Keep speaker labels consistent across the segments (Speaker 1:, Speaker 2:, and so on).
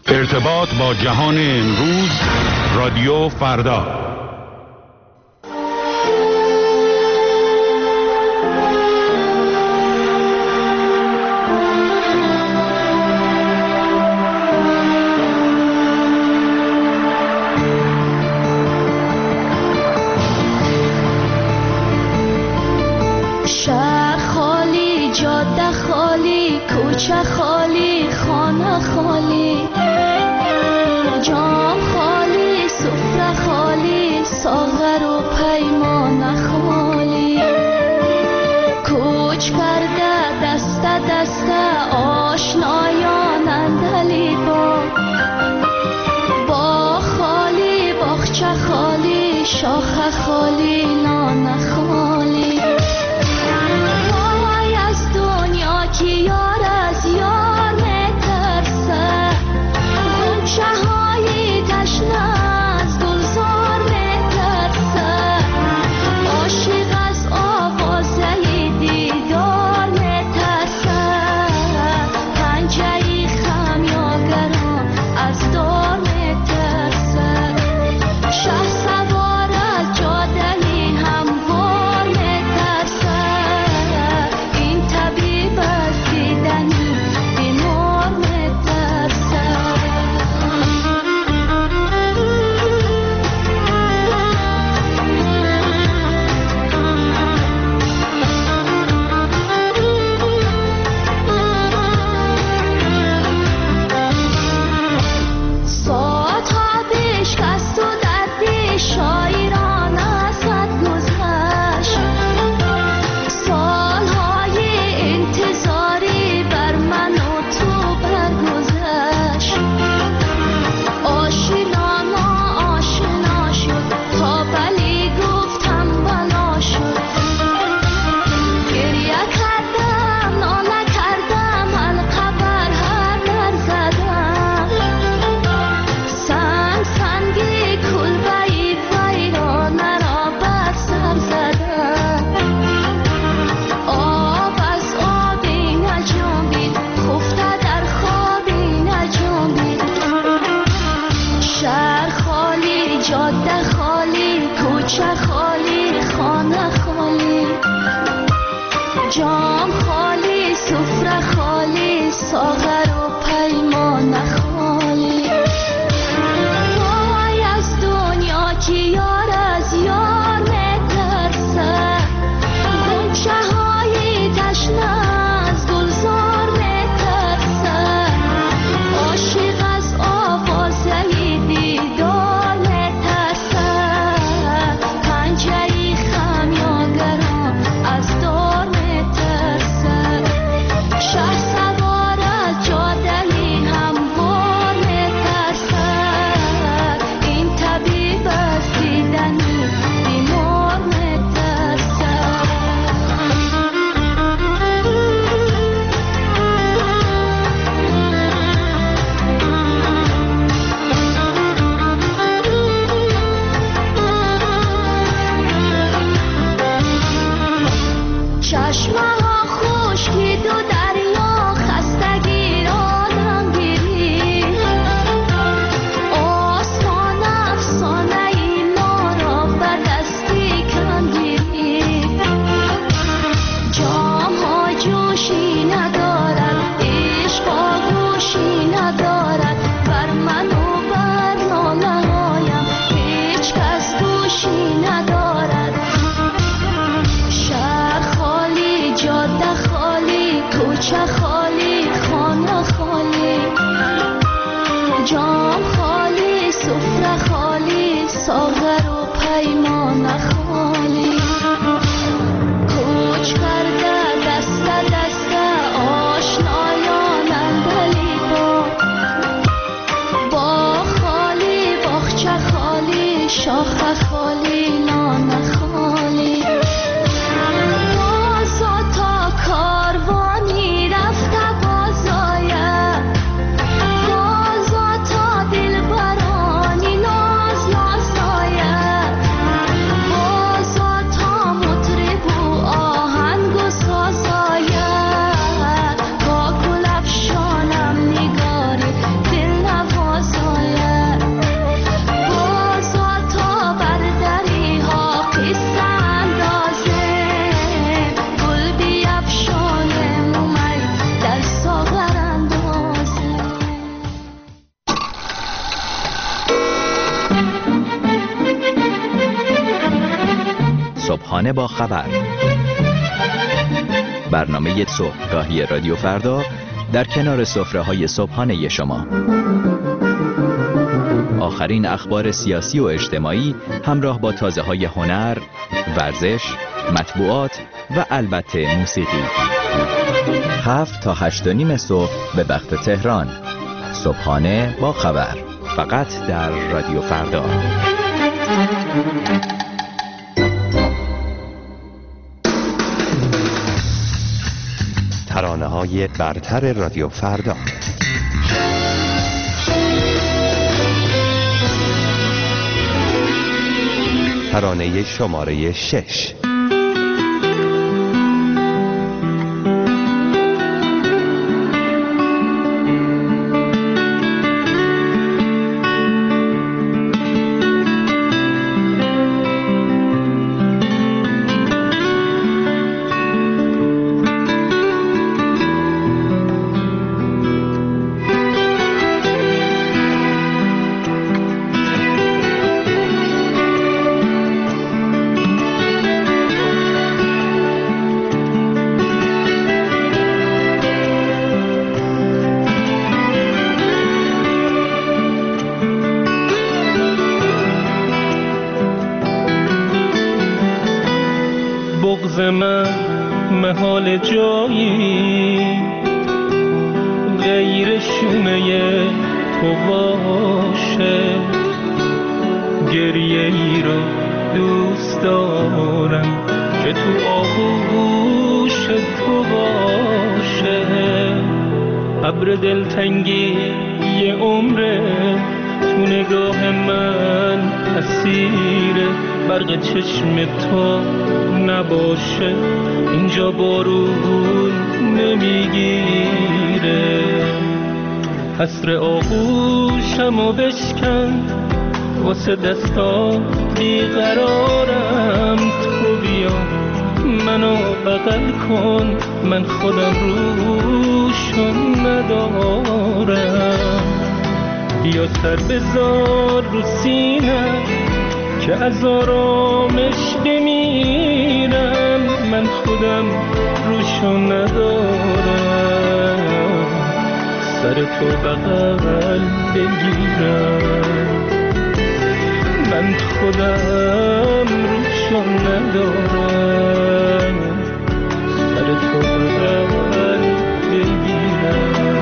Speaker 1: ارتباط با جهان امروز، رادیو فردا.
Speaker 2: شهر خالی، جاده خالی، کوچه خالی، خانه خالی، جام خالی، سفره خالی، ساغر و پیمانه خالی. کوچ کرده دست دست آشنایان اندلی با خالی، باغچه خالی، شاخه خالی، نان خالی. وای از دنیا که یار از یار میترسه، غنچه های تشنه از گلزار میترسه، عاشق از آوازه دیدار میترسه، پنجه خمیازگران از دار میترسه، شهسوار از جاده هموار میترسه، این طبیب از دیدن بیمار میترسه. ساعت ها بشکست و درد شاعران ازت گذشت، سالهای انتظاری بر من و تو برگذشت، آشنا ناآشنا شد تا بلی گفتم بلا شد، گریه کردم ناله کردم حلقه بر هر در زدم، سنگ سنگی کلبه‌ای ویرانه را بر سر زدم، آب از آبی نجنبید، خفته در خوابی نجنبید. شهر خالی، جاده خالی، کوچه خالی، خانه خالی، جام خالی، سفره خالی، ساغر و پیمانه خالی. وای از دنیا که یار از یار میترسه، غنچه های تشنه از گلزار میترسه، عاشق از آوازه دیدار میترسه، پنجه خمیازگران از دار میترسه، شهسوار از جاده هموار میترسه، این طبیب از دیدن بیمار میترسه. چشمه ها خشکید و دریا خستگی را دم گیرید، آسمان افسانه ای ما را به دستی کم گیرید، جام ها جوشی ندارد، عشق آغوشی ندارد، بر من و بر ناله هایم هیچ کس گوشی ندارد. شهر خالی، جاده خالی، کوچه خالی، خانه خالی، جام خالی، سفره خالی، ساغر و پیمانه خالی. کوچ کرده دست دست آشنایان اندلی
Speaker 3: صبحانه با خبر. برنامه صبحگاهی رادیو فردا در کنار سفره‌های صبحانه شما. آخرین اخبار سیاسی و اجتماعی همراه با تازه‌های هنر، ورزش، مطبوعات و البته موسیقی. 7 تا 8:30 صبح به وقت تهران. صبحانه با خبر، فقط در رادیو فردا.
Speaker 4: ترانه‌های برتر رادیو فردا. ترانه شماره 6.
Speaker 5: بغض من محال جایی غیر شونه تو باشه، گریه ای رو دوست دارم که تو آغوش تو باشه. ابر دلتنگی یه عمره تو نگاه من اسیره، برق چشم تو نباشه اینجا بارون نمیگیره. حسر آغوشمو بشکن واسه دستا بیقرارم، تو بیا منو بغل کن، من خودم روشو ندارم. بیا سر بذار رو سینه که از آرامش بمیرم، من خودم روشو ندارم. سر تو بغل بگیرم، من خودم روشو ندارم. سر تو بغل بگیرم.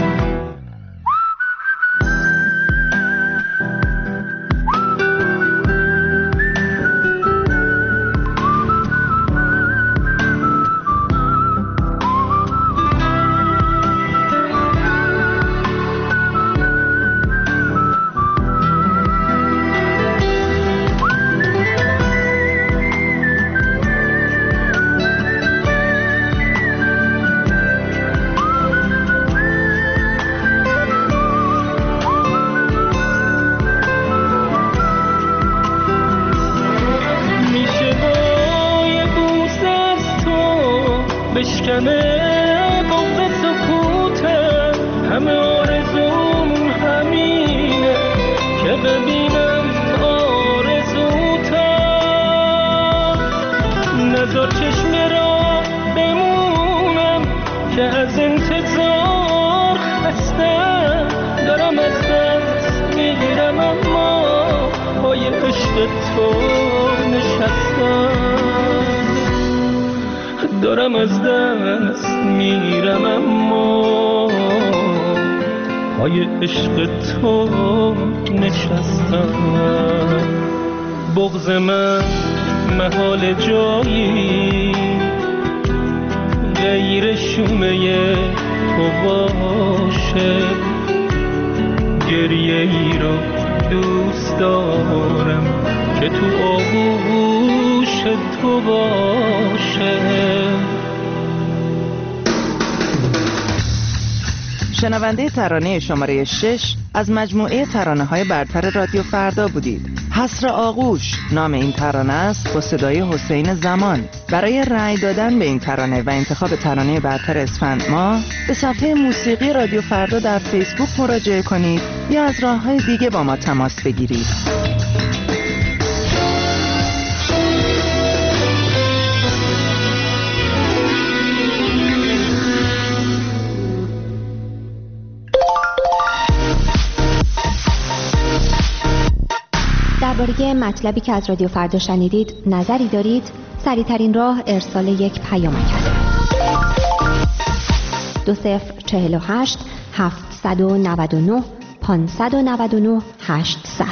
Speaker 5: بشکنه بغض سکوته، همه آرزوم همینه که ببینم آرزوتم. نذار چشم را بمونم که از انتظار خستم، دارم از دست میگیرم اما پای عشق تو نشستم. دارم از دست میرم اما پای عشق تو نشستم. بغض من محال جایی غیر شونه تو باشه، گریه ای رو دوست دارم که تو آغوش تو باشه.
Speaker 6: شنونده ترانه شماره 6 از مجموعه ترانه‌های برتر رادیو فردا بودید. حسر آغوش نام این ترانه است با صدای حسین زمان. برای رأی دادن به این ترانه و انتخاب ترانه برتر اسفند ماه به صفحه موسیقی رادیو فردا در فیسبوک مراجعه کنید یا از راه‌های دیگه با ما تماس بگیرید.
Speaker 7: درباره مطلبی که از رادیو فردا شنیدید نظری دارید؟ سریع‌ترین راه ارسال یک پیامک است. 2048 799 599 800.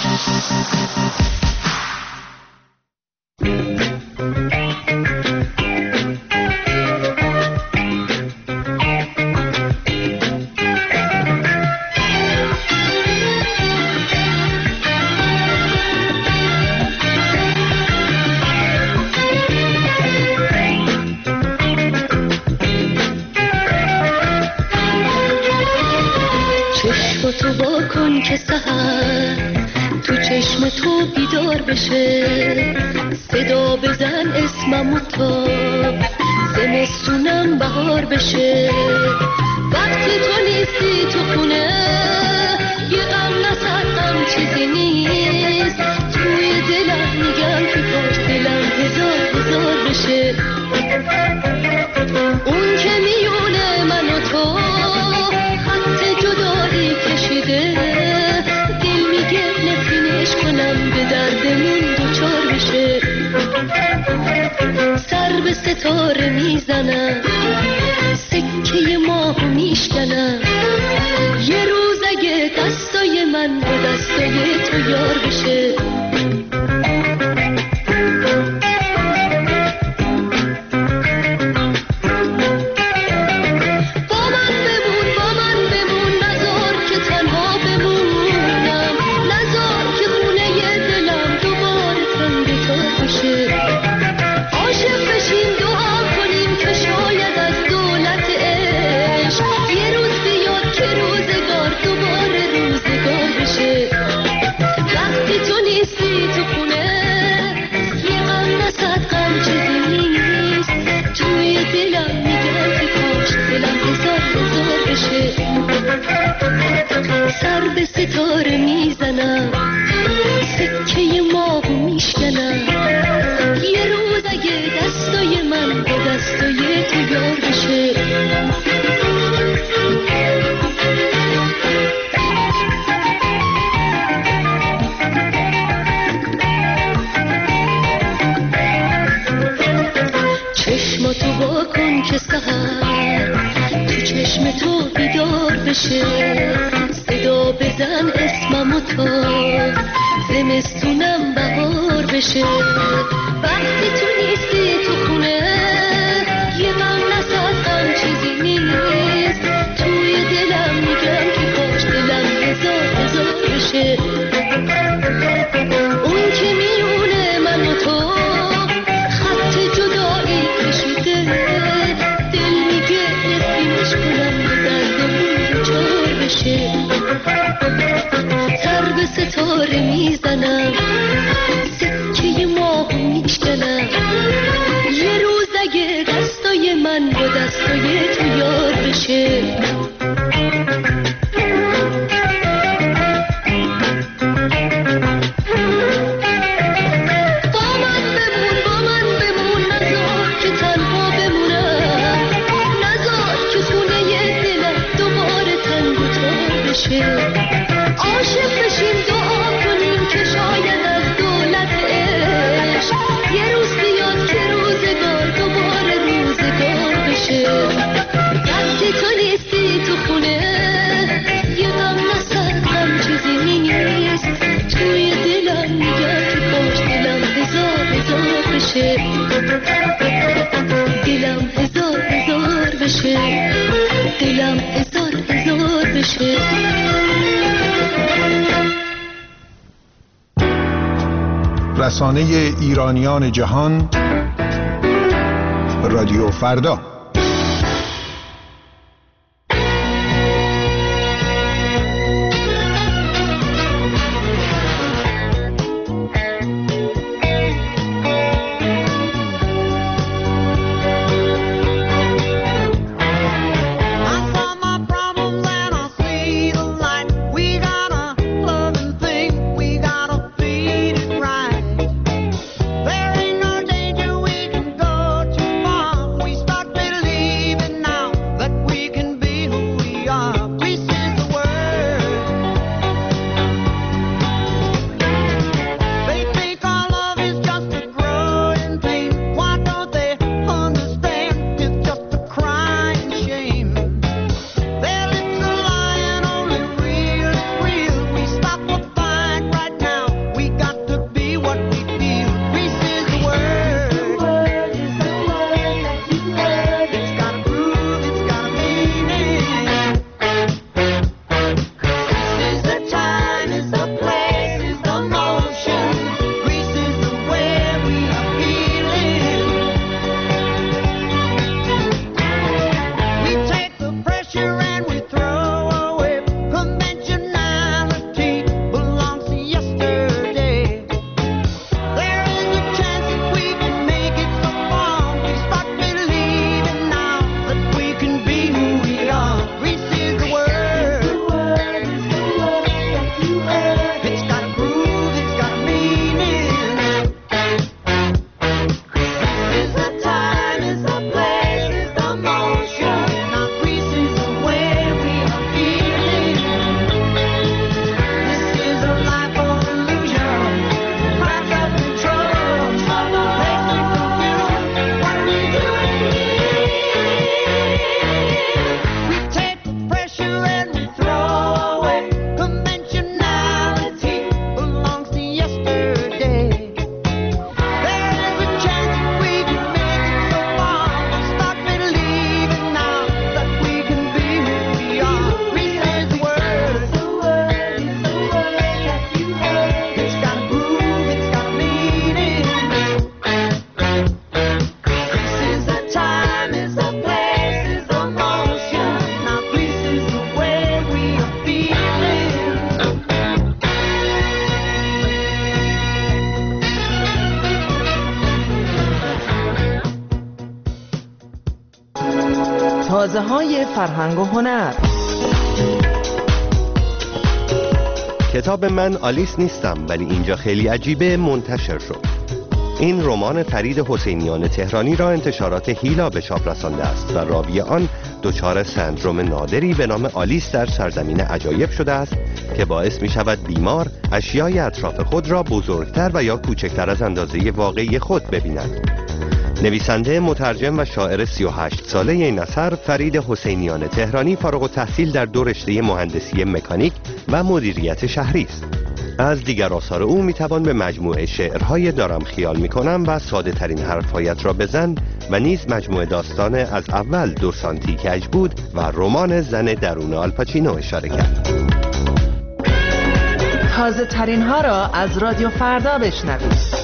Speaker 2: تو با کن که سحر تو چشم تو بیدار بشه، صدا بزن اسممو تا زمستونم بهار بشه. وقتی تو نیستی تو خونه یه غم نسردم چیزی نیست، توی دلم میگم که کاش دلم هزار بشه. اون که میونه من و تو خط جدایی کشیده، دل میگه نفرینش کنم به دردمون دوچار بشه. سر به ستاره میزنم، سکه ماهو میشکنم، یه روز اگه دستای من با دستای تو یار بشه. سر به ستاره میزنم، سکه ماهو میشکنم، یه روز اگه دستای من با دستای تو یار بشه. چشماتو با کن که سحر تو چشم تو بیدار بشه، صدا بزن اسممو تا زمستونم بهار بشه. وقتی تو نیستی تو خونه یه غم نسازم چیزی نیست، توی دلم میگم که کاش دلم هزار بشه. اون که میونه من و تو خط جدایی کشیده، دل میگه نفرینش کنم به دردمون دوچار بشه. سر به ستاره میزنم، سکه ماهو میشکنم، یه روز اگه دستای من با دستای تو یار بشه. عاشق بشیم دعا کنیم که شاید از دولت عشق یه روز بیاد که روزگار دوباره روزگار بشه. وقتی تو نیستی تو خونه یه غم نسردم چیزی نیست، توی دلم میگم که کاش دلم هزار بشه. دلم هزار بشه، دلم هزار بشه.
Speaker 1: رسانه ایرانیان جهان رادیو فردا.
Speaker 8: There ain't no danger we can go too far. We start
Speaker 6: تازه‌های فرهنگ و هنر.
Speaker 4: کتاب من آلیس نیستم ولی اینجا خیلی عجیبه منتشر شد. این رمان فرید حسینیان تهرانی را انتشارات هیلا به چاپ رسانده است و راوی آن دچار سندرم نادری به نام آلیس در سرزمین عجایب شده است که باعث می شود بیمار اشیای اطراف خود را بزرگتر و یا کوچکتر از اندازه واقعی خود ببیند. نویسنده، مترجم و شاعر 38 ساله این اثر فرید حسینیان تهرانی فارغ التحصیل در دو رشته مهندسی مکانیک و مدیریت شهری است. از دیگر آثار او میتوان به مجموعه شعرهای دارم خیال میکنم و ساده ترین حرفهایت را بزن و نیز مجموعه داستان از اول 2 سانتی کج بود و رمان زن درون آلپاچینو اشاره کرد.
Speaker 6: تازه ترین ها را از رادیو فردا بشنوید.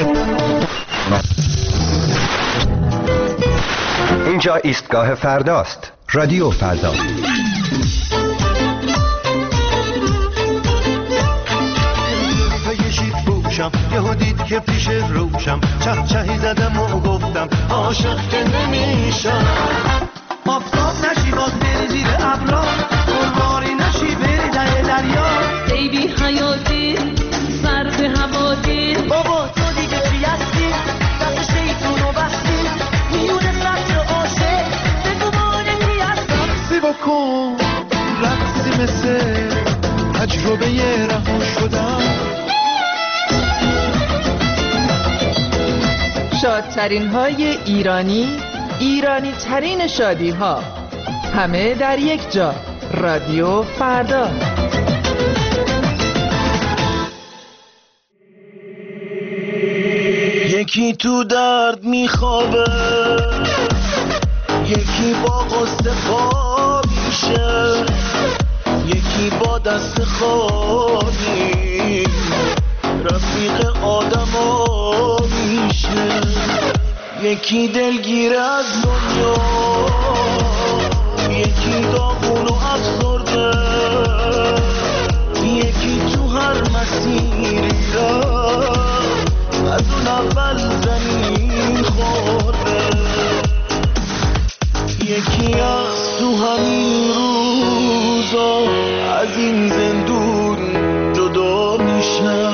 Speaker 4: اینجا ایستگاه فرداست. رادیو فردا.
Speaker 8: یهو دید که پیش روشم چهی زدم و گفتم عاشق که نمیشم. آفتاب نشی باز بری زیر ابرا، قربانی نشی بری ته دریا.
Speaker 2: ای بی حیاتی سر به هواتی،
Speaker 8: بابا تو دیگه چی هستی؟ دست شیطونو بستی میون سطر عاشق، بگو مانه کی هستم. سی بکن رقصی مثل تجربه رها شدم.
Speaker 6: شادترین های ایرانی ترین شادی ها، همه در یک جا. رادیو فردا.
Speaker 8: یکی تو درد میخوابه، یکی با قصه خواب میشه، یکی با دست خالی رفیق آدما میشه. یکی دلگیر از دنیا، یکی داغون و افسرده، یکی تو هر مسیری رفت از اون اول زمین خورده. یکی از تو همین روزا از این زندون جدا میشه.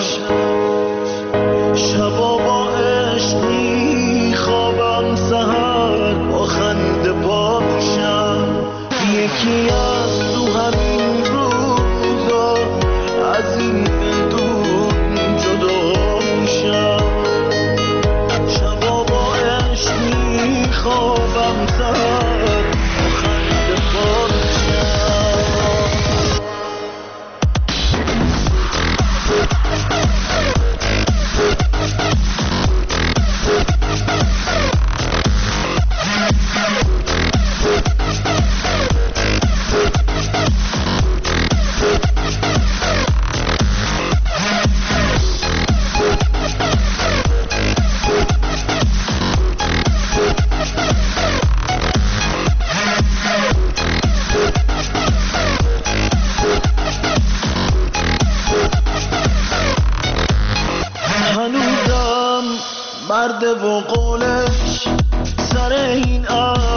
Speaker 8: شبا با عشق میخوابم، سحر با خنده پا میشم. یکی از تو همین روزا از این زندون جدا میشم. شبا با عشق میخوابم، سحر با خنده پا میشم. و قولش سر این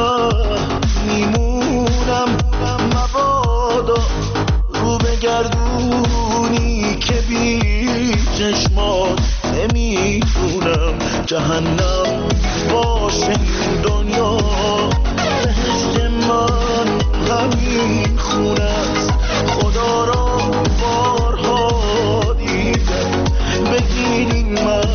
Speaker 8: میمونم. مبادا رو بگردونی که بی چشمات نمیتونم. جهنم باشه این دنیا، بهشت من همین خونه است. خدا را بارها دیدم، بگیرین من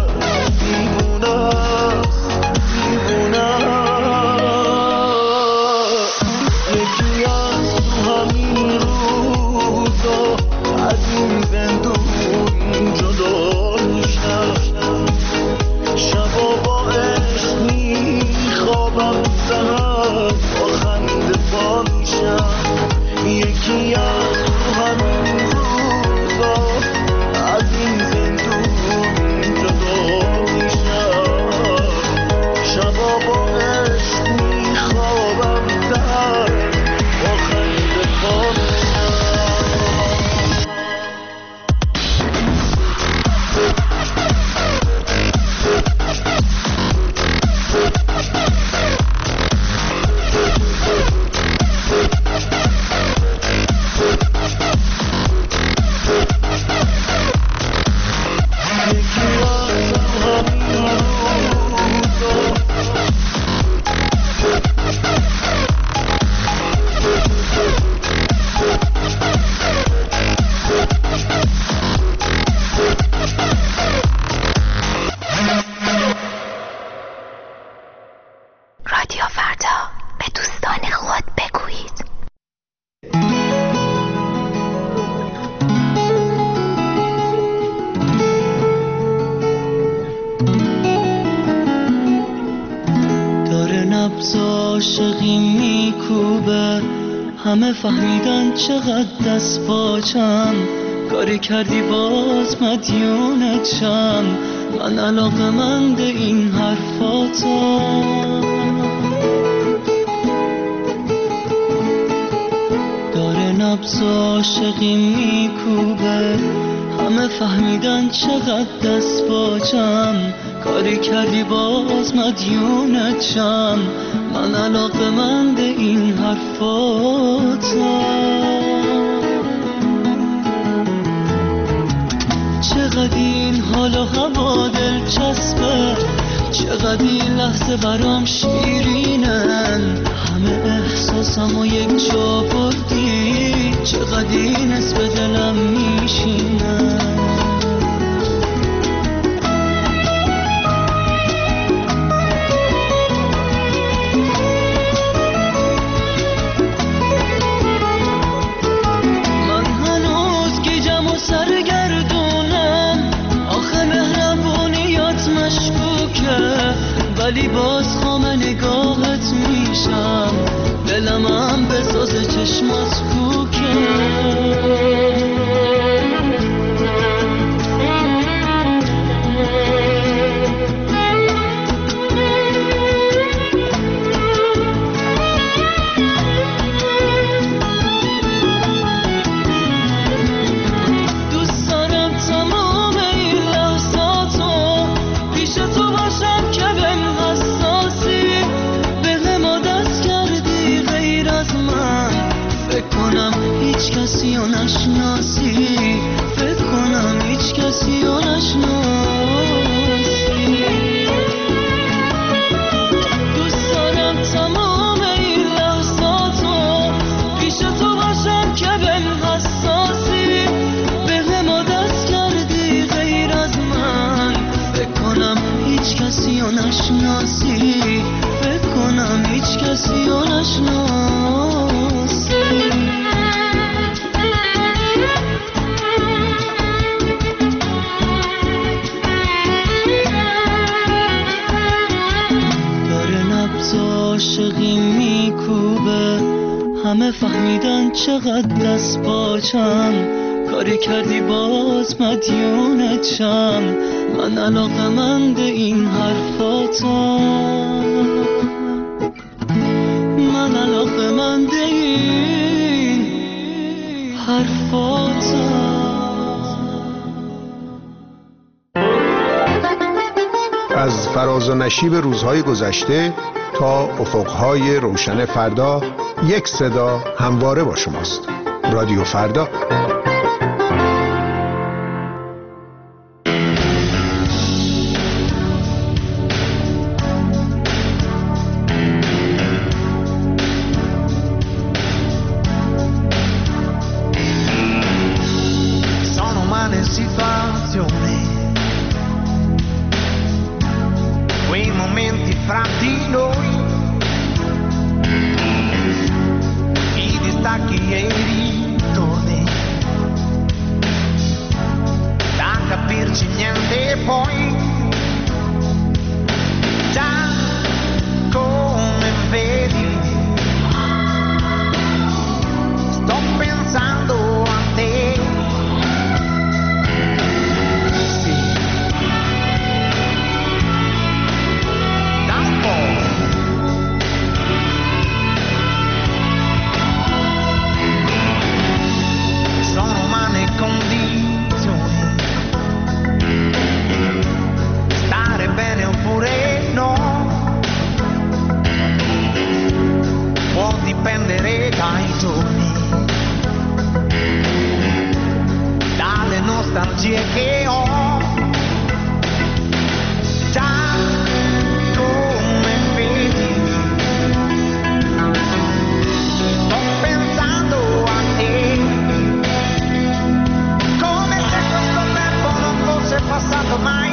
Speaker 5: عاشقی میکوبه، همه فهمیدن چقدر دست پاچم. کاری کردی باز مدیونت شم، من علاقه‌مند این حرفاتم. داره نبض عاشقی میکوبه، همه فهمیدن چقدر دست باجم. کاری کردی باز مدیونت شم، من علاقه‌مند این حرفاتم. چقدر این حال و هوا دلچسبه، چقدر این لحظه برام شیرینن. همه احساسم و یک جا بردی، چقدر این حس به دلم میشینن. ولی باز خام نگاهت میشم، دلم هم به ساز چشمات کوکه. دوست دارم تمام این لحظاتو پیش تو باشم که هیچ کسی رو نشناسی، فکر کنم هیچ کسی رو نشناسی. دوست دارم تمام این لحظاتو پیش تو باشم که بهم حساسی. به ما دست کردی غیر از من، فکر کنم هیچ کسی رو نشناسی، فکر کنم هیچ کسی رو نشناسی. عاشقی میکوبه، همه فهمیدن چقدر دست باجم. کاری کردی باز مدیونت شم، من علاقه‌مند این حرفاتم. من علاقه‌مند این حرفاتم.
Speaker 9: از فراز و نشیب روزهای گذشته تا افقهای روشن فردا، یک صدا همواره با شماست. رادیو فردا.
Speaker 8: Sono umane situazioni, quei momenti fra di noi, i distacchi e i ritorni, da capirci niente poi, già come vedi, sto pensando a te. Dipendere dai giorni, dalle nostalgie che ho, già come vedi, sto pensando a te, come se questo tempo non fosse passato mai.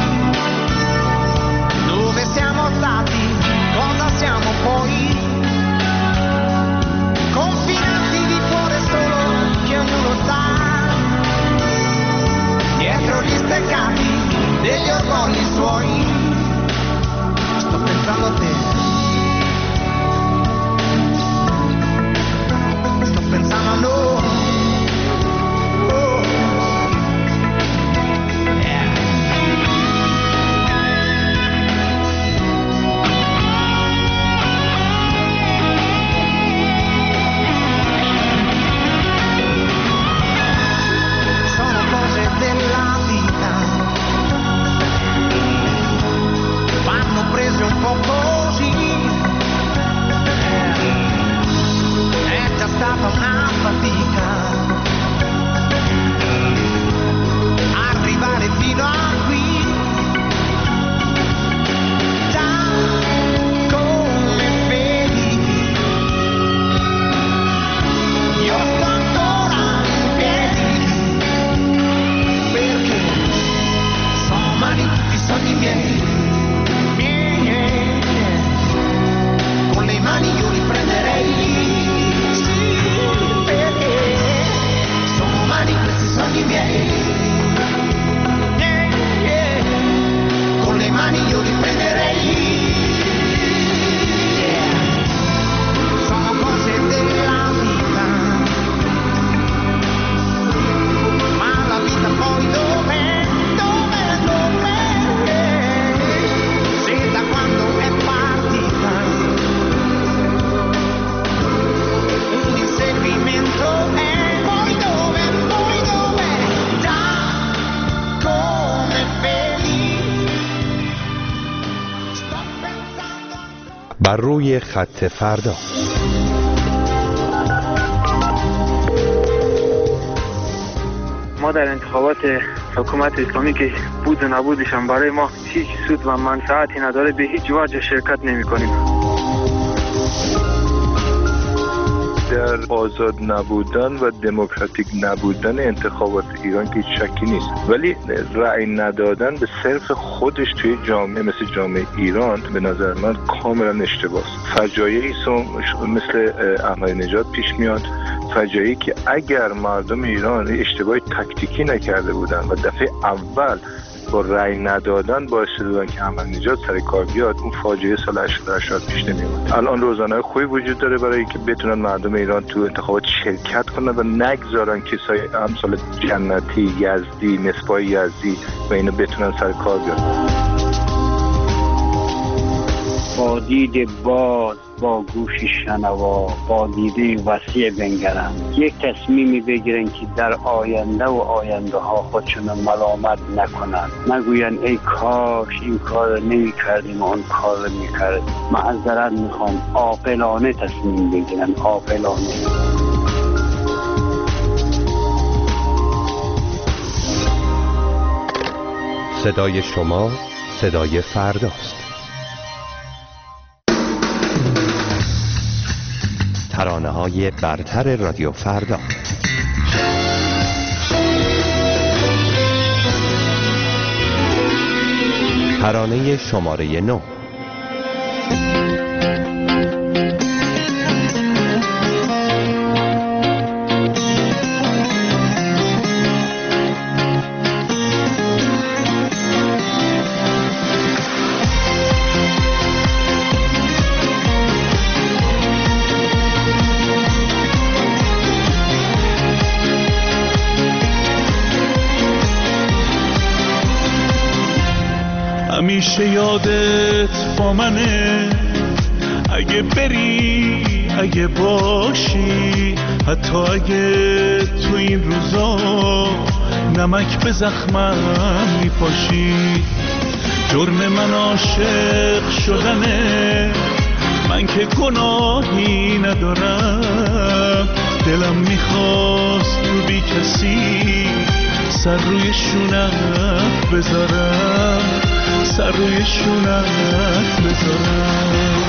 Speaker 8: Dove siamo stati, cosa siamo poi? Confinati di cuore solo che ognuno sa, dietro gli steccati degli orgogli suoi. Sto pensando a te, sto pensando a noi. Oh. Yeah.
Speaker 4: بر روی خط فردا.
Speaker 10: ما در انتخابات حکومت اسلامی که بود و نبودشان برای ما هیچ سود و منفعتی نداره، به هیچ وجه شرکت نمی کنیم.
Speaker 11: در آزاد نبودن و دموکراتیک نبودن انتخابات ایران که هیچ شکی نیست، ولی رأی ندادن به صرف خودش توی جامعه مثل جامعه ایران به نظر من کاملا اشتباهه. فجایعی مثل احمدی‌نژاد پیش میاد، فجایعی که اگر مردم ایران اشتباه تاکتیکی نکرده بودن و دفعه اول با رأی ندادن باعث شدن که احمدی‌نژاد سر کار بیاد، اون فاجعه سال 88 پیش نمی‌اومد. الان روزنامه‌های خوبی وجود داره برای اینکه بتونن مردم ایران تو انتخابات شرکت کنن و نگذارن کسای امثال جنتی، یزدی، مصباح یزدی و اینو بتونن سر کار بیان.
Speaker 12: با دید باز، با گوش شنوا، با دیده وسیع بنگرن، یک تصمیمی بگیرن که در آینده و آینده ها خودشون ملامت نکنن، نگوین ای کاش این کار نمی کردیم و اون کار رو می کردیم. معذرت میخوام، عاقلانه تصمیم بگیرن، عاقلانه.
Speaker 4: صدای شما صدای فرداست. ترانه‌های برتر رادیو فردا. ترانه شماره 9.
Speaker 13: همیشه یادت با منه، اگه بری اگه باشی، حتی اگه تو این روزا نمک به زخمم میپاشی. جرم من عاشق شدنه، من که گناهی ندارم. دلم میخواست تو بی کسی سر روی شونت بذارم، سر روی شونت بذارم.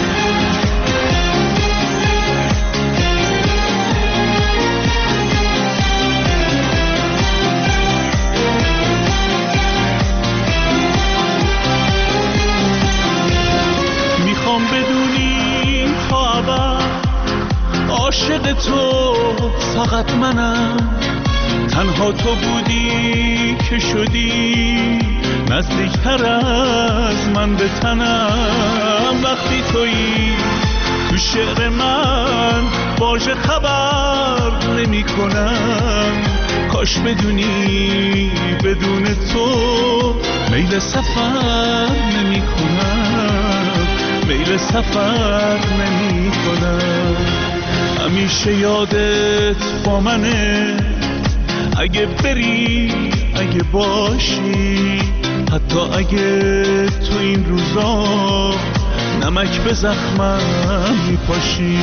Speaker 13: میخوام بدونی تا ابد عاشق تو فقط منم، تنها تو بودی که شدی نزدیکتر از من به تنم. وقتی تویی تو شعر من واژه خبر نمی کنم، کاش بدونی بدون تو میل سفر نمی کنم، میل سفر نمی کنم. همیشه یادت با منه، اگه بری اگه باشی، حتی اگه تو این روزا نمک به زخمم میپاشی.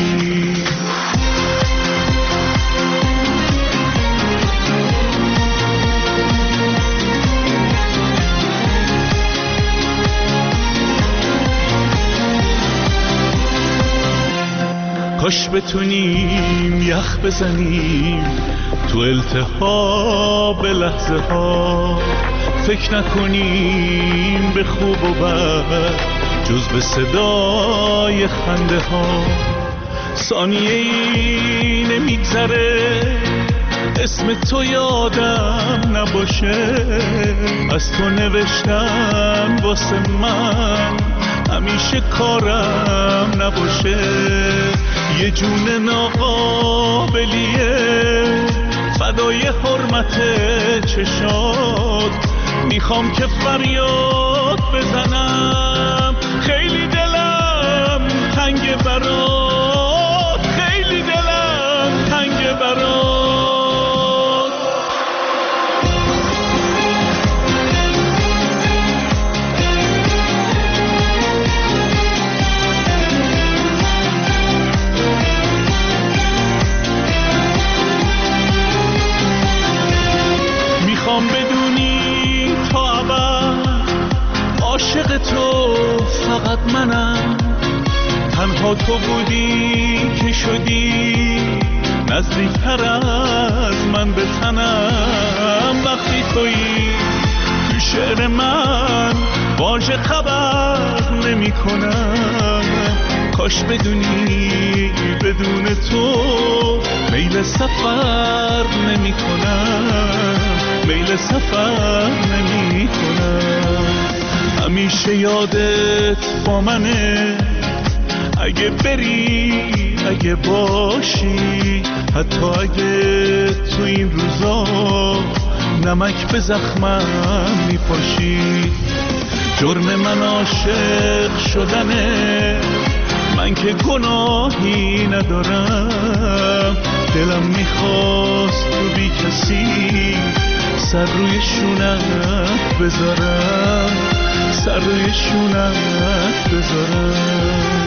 Speaker 13: کاش بتونیم یخ بزنیم تو التهاب لحظه ها، فکر نکنیم به خوب و بد جز به صدای خنده ها. ثانیه ای نمیگذره اسم تو یادم نباشه، از تو نوشتم واسه من همیشه کارم نباشه. یه جون ناقابلیه فدای حرمت چشات، میخوام که فریاد بزنم خیلی دلم تنگ برات، خیلی دلم تنگ برات. فقط منم، تنها تو بودی که شدی نزدیکتر از من به تنم. وقتی تویی تو شعر من واژه خبر نمی کنم، کاش بدونی بدون تو میل سفر نمی کنم، میل سفر نمی کنم. همیشه یادت با منه، اگه بری اگه باشی، حتی اگه تو این روزا نمک به زخمم میپاشی. جرم من عاشق شدنه، من که گناهی ندارم. دلم میخواست تو بی کسی سر روی شونت بذارم، سر روی شونت بذارم.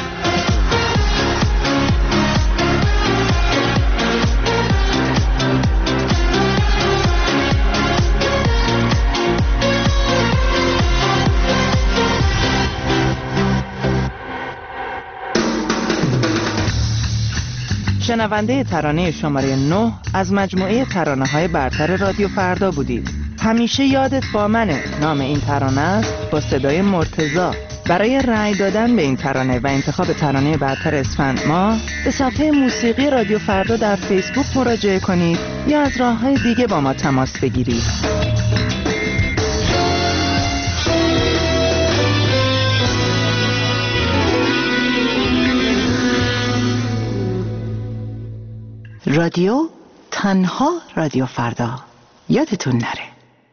Speaker 6: شنونده ترانه شماره 9 از مجموعه ترانه‌های برتر رادیو فردا بودید. همیشه یادت با منه نام این ترانه است، با صدای مرتضی. برای رأی دادن به این ترانه و انتخاب ترانه برتر اسفند ماه به صفحه موسیقی رادیو فردا در فیسبوک مراجعه کنید یا از راه‌های دیگه با ما تماس بگیرید. رادیو تنها رادیو فردا، یادتون نره.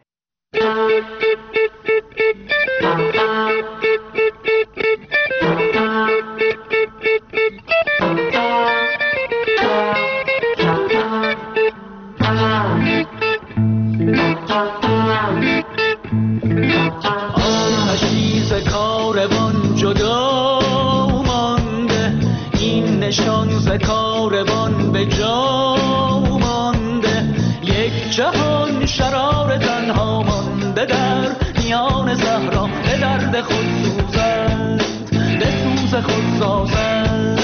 Speaker 5: آتشی ز کاروان جدا مانده، این نشان ز کاروان به جا مانده. یک جهان شرار تنها مانده در میان صحرا، به درد خود سوزد به سوز خود سازد.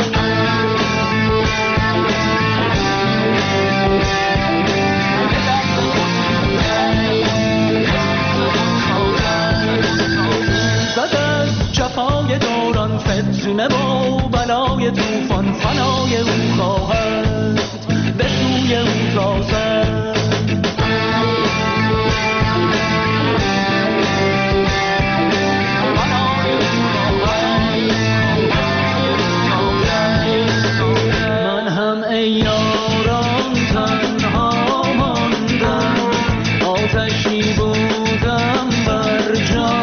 Speaker 5: جفای دوران فتنه و بلای توفان، فنای او خواهد به سوی او تازد. من هم ای یاران تنها ماندم، آتشی بودم بر جا.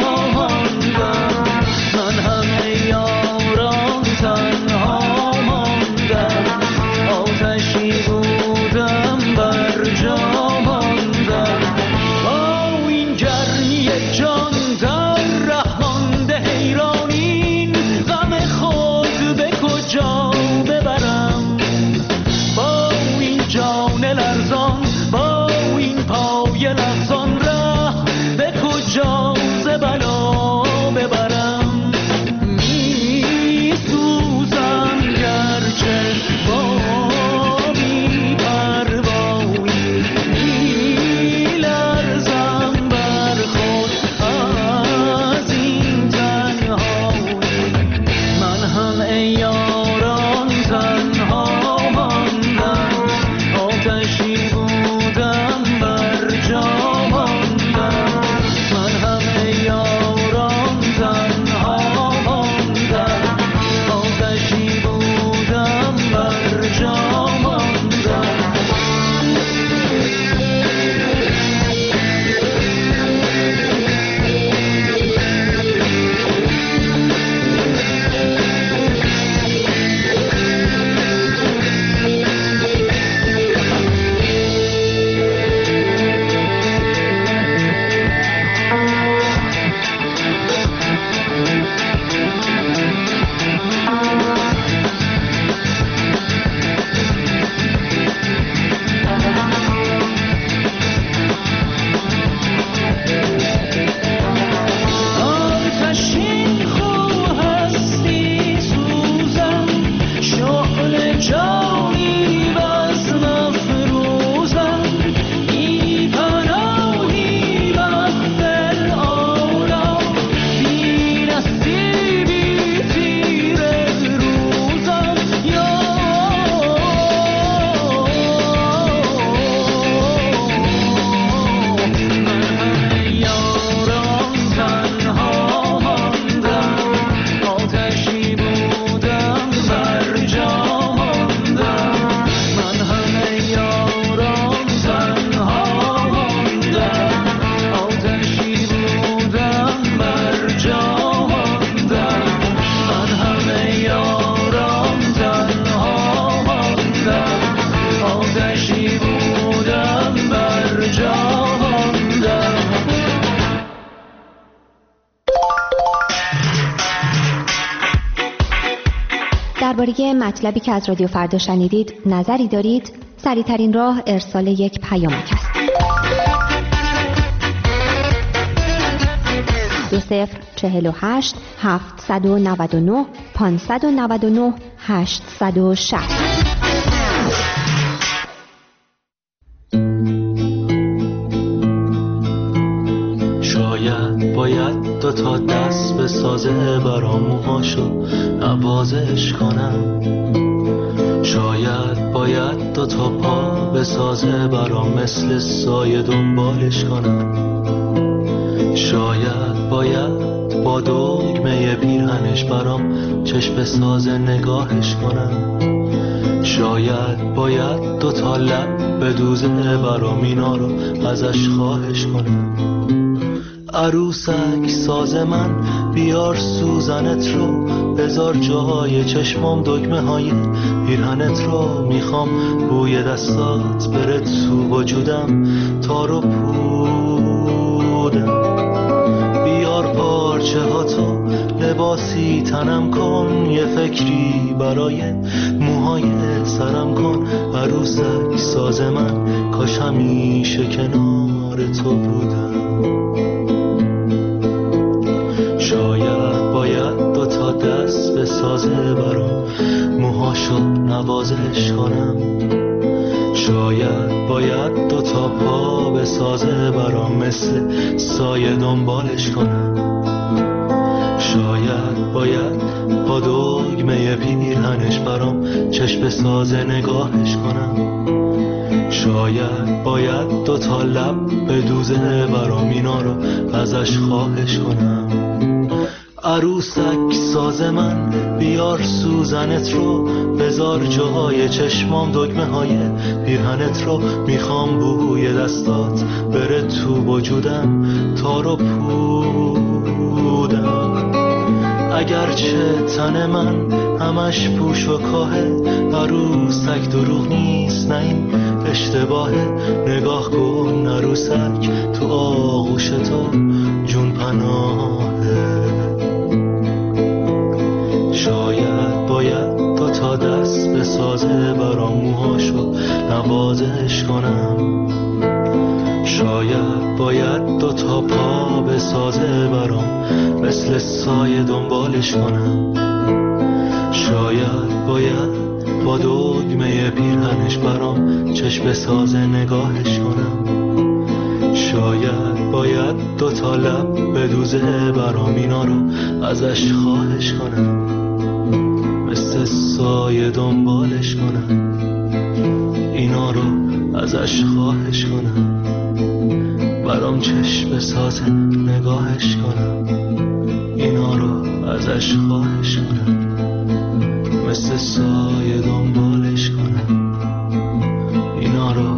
Speaker 7: درباره مطلبی که از رادیو فردا شنیدید نظری دارید؟ سریع‌ترین راه ارسال یک پیامک است. 2048 799 599 860.
Speaker 14: شاید باید دو تا دست به سازه برام موهاشو نوازش کنم، شاید باید دو تا پا به سازه برام مثل سایه دنبالش کنم، شاید باید با دگمه پیرهنش برام چشم سازه نگاهش کنم، شاید باید دو تا لب به دوزه برام اینا رو ازش خواهش کنم. عروسک ساز من بیار سوزنت رو، بذار جاهای چشمام دگمه های پیرهنت رو، میخوام بوی دستات بره تو وجودم تا رو پودم، بیار پارچه ها تو لباسی تنم کن، یه فکری برای موهای سرم کن. عروسک ساز من کاش همیشه کنار تو بودم. شاید باید دو تا دست به سازه برام موهاشو نوازش کنم، شاید باید دو تا پا به سازه برام مثل سایه دنبالش کنم، شاید باید با دگمه پیرهنش برام چشم سازه نگاهش کنم، شاید باید دو تا لب به دوزه برام اینا رو ازش خواهش کنم. عروسک ساز من بیار سوزنت رو، بذار جاهای چشمام دگمه های پیرهنت رو، میخوام بوی دستات بره تو وجودم تا رو پودم. اگرچه تن من همش پوش و کاهه، عروسک دروغ نیست نه این اشتباهه، نگاه کن عروسک تو آغوش تو جون پناهه. شاید باید دو تا دست به سازه برام موهاشو نوازش کنم، شاید باید دو تا پا به سازه برام مثل سایه دنبالش کنم، شاید باید با دگمه پیرهنش برام چشم سازه نگاهش کنم، شاید باید دو تا لب به دوزه برام اینا رو ازش خواهش کنم، مثل سایه دنبالش کنم، اینا رو ازش خواهش کنم، برام چشم سازه نگاهش کنم، اینا رو ازش خواهش کنم، مثل سایه دنبالش کنم، اینا رو.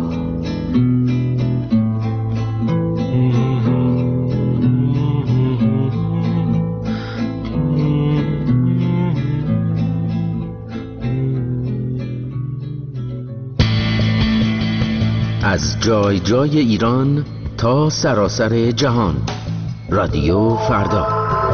Speaker 15: از جای جای ایران تا سراسر جهان، رادیو فردا.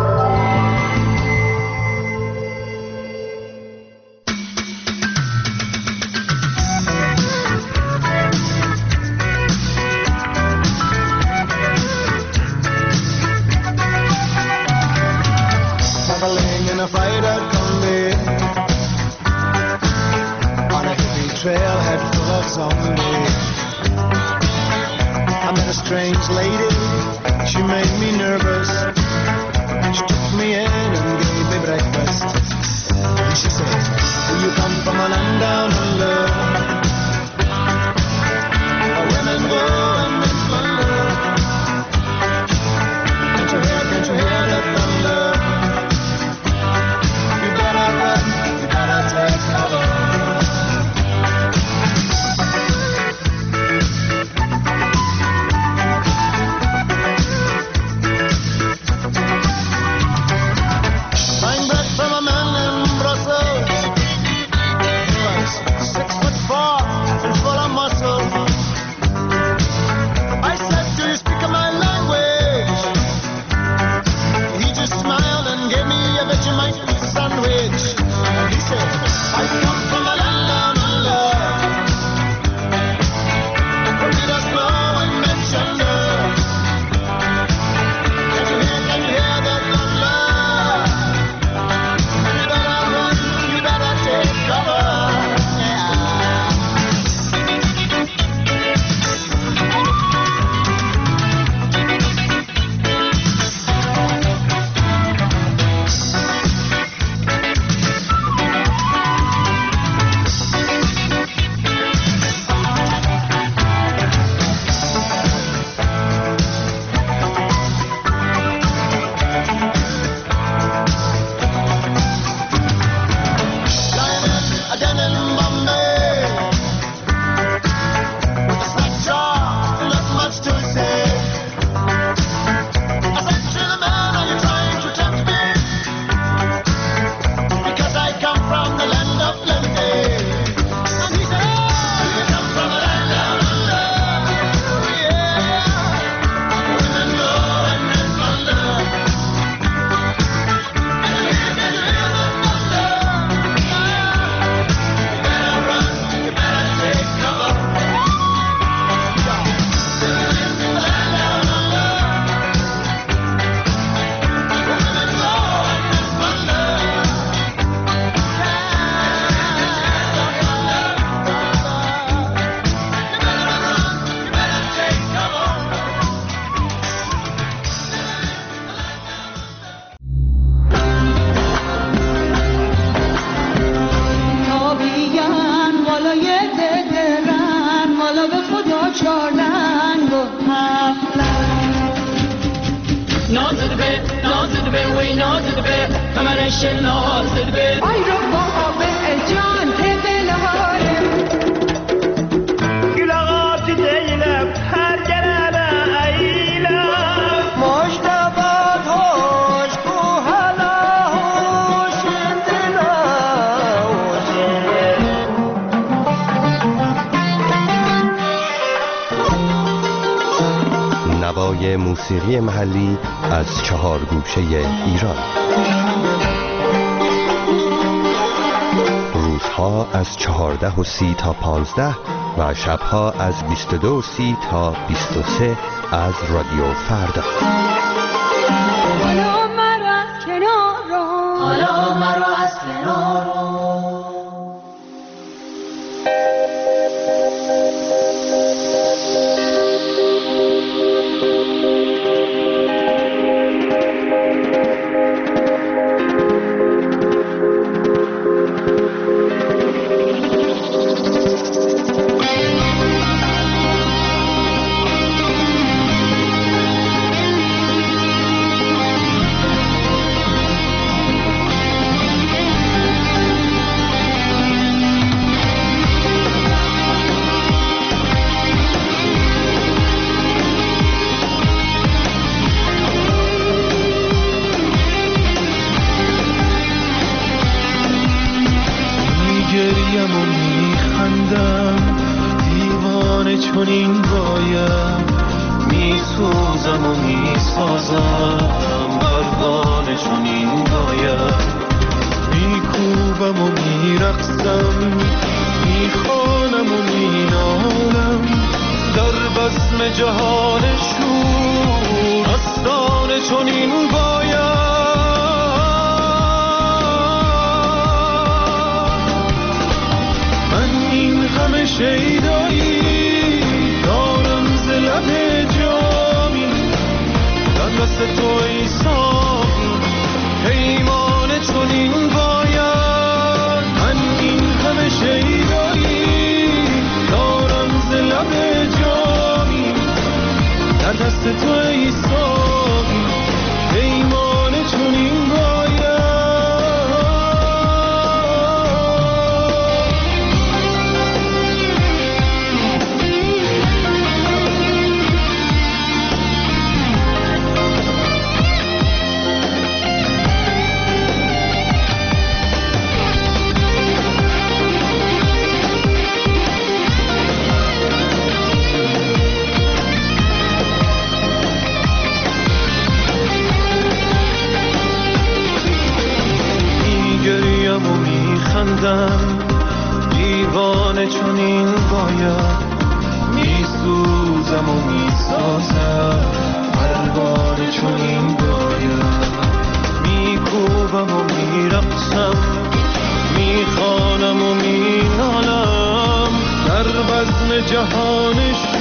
Speaker 8: Strange lady, she made me nervous. She took me in and gave me breakfast. And she said, "Do you come from a land down under, where women go and men plunder? Can't you hear the thunder? You better run, you better take cover."
Speaker 5: به وی نازد به همرش نازد به
Speaker 2: آی رو بابا جان تبلهاره
Speaker 5: گلاغات دیلم هر گرانه ایلم
Speaker 8: مجتبات هوش کو حالا هوش دلا
Speaker 4: نوای موسیقی محلی از 4 گوشه ایران. روزها از 14:30 تا 15 و شبها از 22:30 تا 23 از رادیو فردا.
Speaker 2: حالا مرا از کنار رو
Speaker 5: حالا مرا از کنار رو
Speaker 14: میگریم و میخندم دیوانه چون این بایم میسوزم و میسازم پروانه چون این بایم میکوبم و میرقصم میخوانم و مینالم در بزم جهان شور مستانه چون این بایم همه شیدایی دارم ز لب جامی در دست تو ای ساقی پیمانه چون این باید من این همه شیدایی دارم ز لب جامی در دست تو ای ساقی پیمانه چون این باید دیوانه چون این باید میسوزم و میسازم پروانه چون این باید میکوبم و میرقصم میخوانم و مینالم در بزم جهان